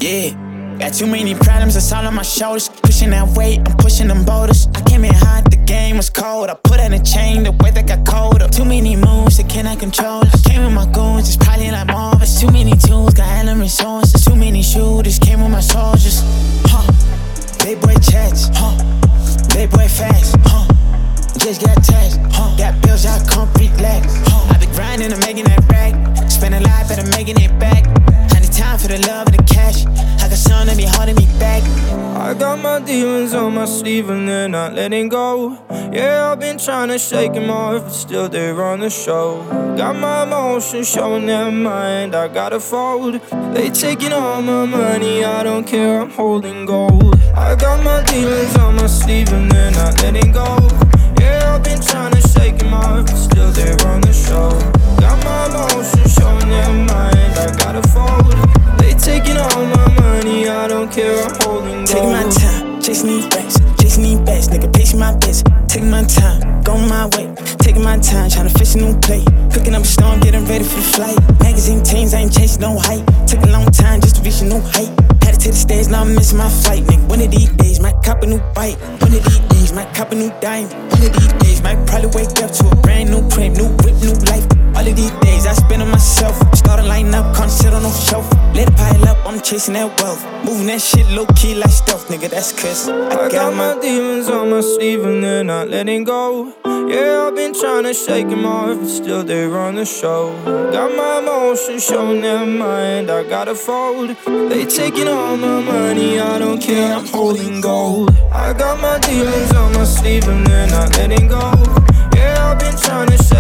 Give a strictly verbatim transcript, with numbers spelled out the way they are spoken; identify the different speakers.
Speaker 1: Yeah. Got too many problems, it's all on my shoulders. Pushing that weight, I'm pushing them boulders. I came in hot, the game was cold. I put out a chain, the weather got colder. Too many moves, I cannot control it. I came with my goons, it's probably like Marvis. Too many tools, got hella resources. Too many shooters, came with my soldiers. Huh, big boy chats, huh, big boy fast, huh. Just got taxed, huh, got bills, I can't relax, huh. I been grinding, I'm making that rack. Spend a lot, but I'm making it back. Time for the love and the cash. I got something that be holding me back.
Speaker 2: I got my demons on my sleeve and they're not letting go. Yeah, I've been trying to shake them off, but still they run the show. Got my emotions showing their mind, I gotta fold. They taking all my money, I don't care, I'm holding gold. I got my demons on my sleeve and they're not letting go. Yeah, I've been trying to shake them off, but still they run the show. Got my emotions showing their mind, I gotta fold. They taking all my money, I don't care, I'm holding gold.
Speaker 1: Taking my time, chasing these racks, chasing these bets, nigga, pacing my bits. Taking my time, going my way. Taking my time, trying to fish a new play. Cooking up a storm, getting ready for the flight. Magazine teams, I ain't chasing no hype. Took a long time just to reach a new height. Had it to the stage, now I'm missing my flight, nigga. One of these days, might cop a new bike. One of these days, might cop a new dime. One of these days, might probably wake up to a brand new crib, new whip, new life. All of these days, I spend on myself. Started lighting up, can't sit on no shelf. Let it pile up, I'm chasing that wealth. Moving that shit low-key like stealth, nigga, that's cause I,
Speaker 2: I got, got my demons on my sleeve and they're not letting go. Yeah, I've been trying to shake them off, but still they run the show. Got my emotions showing their mind, I gotta fold. They taking all my money, I don't care, I'm holding gold. I got my demons on my sleeve and they're not letting go. Yeah, I've been trying to shake